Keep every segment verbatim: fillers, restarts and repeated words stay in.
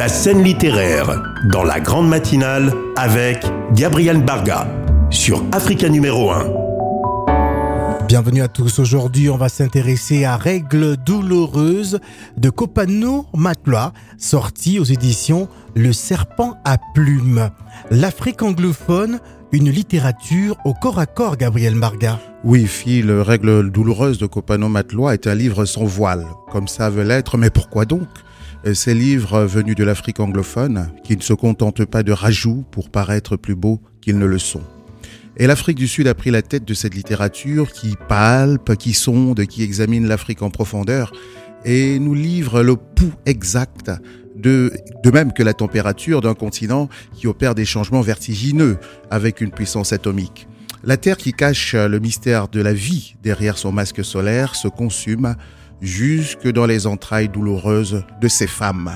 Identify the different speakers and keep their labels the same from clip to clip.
Speaker 1: La scène littéraire dans la grande matinale avec Gabriel Mbarga sur Africa numéro un.
Speaker 2: Bienvenue à tous. Aujourd'hui, on va s'intéresser à Règles douloureuses de Kopano Matloa, sorti aux éditions Le Serpent à Plumes. L'Afrique anglophone, une littérature au corps à corps, Gabriel Mbarga.
Speaker 3: Oui, Phil, Règles douloureuses de Kopano Matloa est un livre sans voile, comme ça veut l'être, mais pourquoi donc ? Ces livres venus de l'Afrique anglophone, qui ne se contentent pas de rajouts pour paraître plus beaux qu'ils ne le sont. Et l'Afrique du Sud a pris la tête de cette littérature qui palpe, qui sonde, qui examine l'Afrique en profondeur et nous livre le pouls exact de, de même que la température d'un continent qui opère des changements vertigineux avec une puissance atomique. La Terre qui cache le mystère de la vie derrière son masque solaire se consume jusque dans les entrailles douloureuses de ces femmes.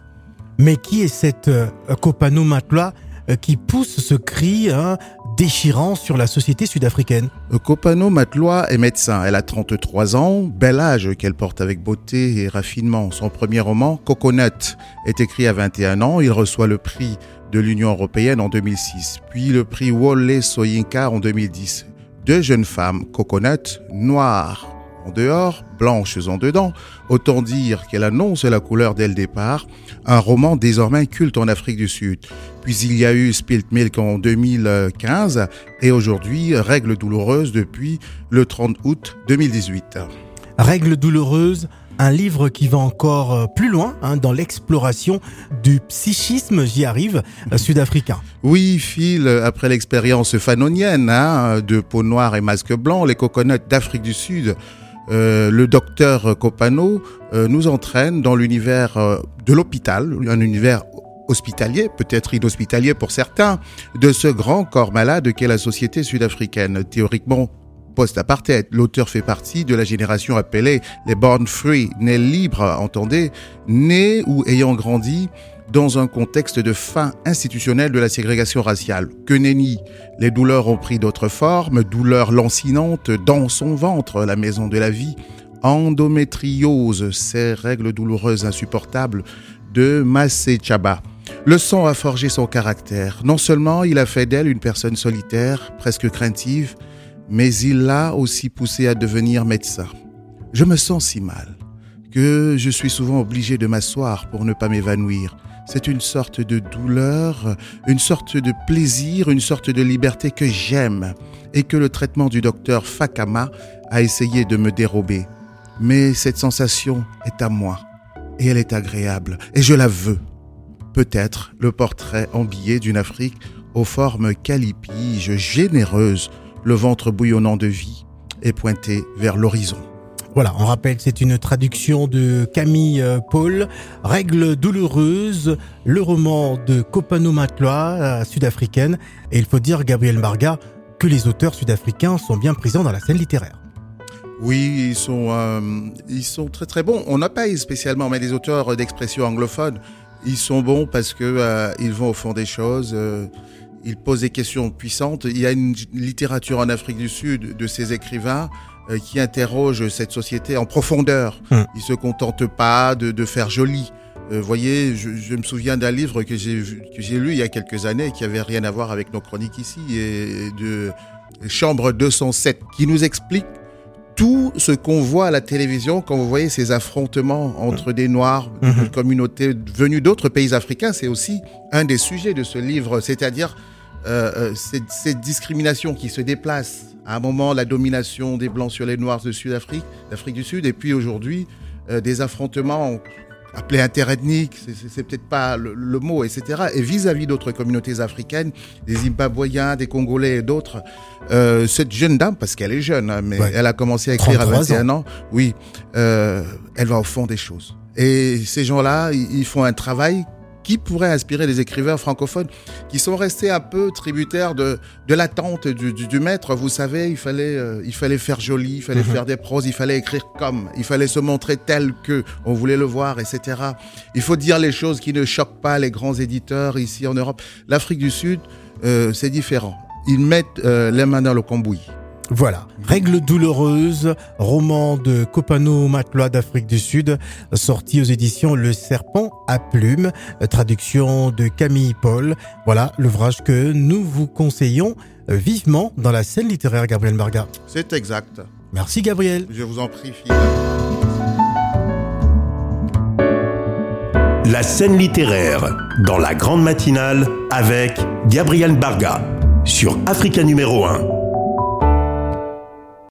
Speaker 2: Mais qui est cette euh, Kopano Matloa euh, qui pousse ce cri hein, déchirant sur la société sud-africaine?
Speaker 3: Kopano Matloa est médecin. Elle a trente-trois ans, bel âge qu'elle porte avec beauté et raffinement. Son premier roman, Coconut, est écrit à vingt et un ans. Il reçoit le prix de l'Union européenne en deux mille six, puis le prix Wole Soyinka en deux mille dix. Deux jeunes femmes, Coconut, noires en dehors, blanches en dedans. Autant dire qu'elle annonce la couleur dès le départ. Un roman désormais culte en Afrique du Sud. Puis il y a eu Spilt Milk en deux mille quinze et aujourd'hui Règles douloureuses depuis le trente août deux mille dix-huit.
Speaker 2: Règles douloureuses, un livre qui va encore plus loin hein, dans l'exploration du psychisme, j'y arrive, sud-africain.
Speaker 3: Oui, Phil, après l'expérience fanonienne hein, de peau noire et masque blanc, les coconuts d'Afrique du Sud, Euh, le docteur Kopano euh, nous entraîne dans l'univers euh, de l'hôpital, un univers hospitalier, peut-être inhospitalier pour certains, de ce grand corps malade qu'est la société sud-africaine. Théoriquement post-apartheid, l'auteur fait partie de la génération appelée les born free, nés libres, entendez, nés ou ayant grandi dans un contexte de fin institutionnelle de la ségrégation raciale. Que nenni, les douleurs ont pris d'autres formes, douleurs lancinantes dans son ventre, la maison de la vie, endométriose, ces règles douloureuses insupportables de Massé Chaba. Le sang a forgé son caractère. Non seulement il a fait d'elle une personne solitaire, presque craintive, mais il l'a aussi poussée à devenir médecin. Je me sens si mal que je suis souvent obligé de m'asseoir pour ne pas m'évanouir. C'est une sorte de douleur, une sorte de plaisir, une sorte de liberté que j'aime et que le traitement du docteur Fakama a essayé de me dérober. Mais cette sensation est à moi et elle est agréable et je la veux. Peut-être le portrait embillé d'une Afrique aux formes calipiges, généreuses, le ventre bouillonnant de vie est pointé vers l'horizon.
Speaker 2: Voilà, on rappelle, c'est une traduction de Camille Paul, Règles douloureuses, le roman de Kopano Matloa, sud-africaine. Et il faut dire, Gabriel Mbarga, que les auteurs sud-africains sont bien présents dans la scène littéraire.
Speaker 3: Oui, ils sont, euh, ils sont très très bons. On n'a pas spécialement, mais les auteurs d'expression anglophone, ils sont bons parce que euh, ils vont au fond des choses. Euh, ils posent des questions puissantes. Il y a une littérature en Afrique du Sud de ces écrivains euh, qui interrogent cette société en profondeur. Hum. Ils se contentent pas de, de faire joli. Vous euh, voyez, je, je me souviens d'un livre que j'ai vu, que j'ai lu il y a quelques années, qui avait rien à voir avec nos chroniques ici, et de Chambre deux cent sept, qui nous explique tout ce qu'on voit à la télévision quand vous voyez ces affrontements entre des Noirs, mmh. de communautés venues d'autres pays africains. C'est aussi un des sujets de ce livre, c'est-à-dire euh, cette, cette discrimination qui se déplace. À un moment, la domination des Blancs sur les Noirs de Sud-Afrique, d'Afrique du Sud, et puis aujourd'hui, euh, des affrontements appelés interethniques, c'est, c'est, c'est peut-être pas le, le mot, et cetera. Et vis-à-vis d'autres communautés africaines, des Zimbabwéens, des Congolais et d'autres, euh, cette jeune dame, parce qu'elle est jeune, hein, mais ouais. elle a commencé à écrire à vingt et un ans, oui, euh, elle va au fond des choses. Et ces gens-là, ils font un travail qui pourrait inspirer les écrivains francophones qui sont restés un peu tributaires de, de l'attente du, du, du maître. Vous savez, il fallait, euh, il fallait faire joli, il fallait mmh. faire des proses, il fallait écrire comme, il fallait se montrer tel que, on voulait le voir, et cetera. Il faut dire les choses qui ne choquent pas les grands éditeurs ici en Europe. L'Afrique du Sud, euh, c'est différent. Ils mettent euh, les mains dans le cambouis.
Speaker 2: Voilà, Règles douloureuses, roman de Kopano Matloa d'Afrique du Sud, sorti aux éditions Le Serpent à Plumes, traduction de Camille Paul. Voilà l'ouvrage que nous vous conseillons vivement dans la scène littéraire, Gabriel Barga.
Speaker 3: C'est exact.
Speaker 2: Merci Gabriel.
Speaker 3: Je vous en prie, Phil.
Speaker 1: La scène littéraire dans la grande matinale avec Gabriel Barga sur Africa numéro un.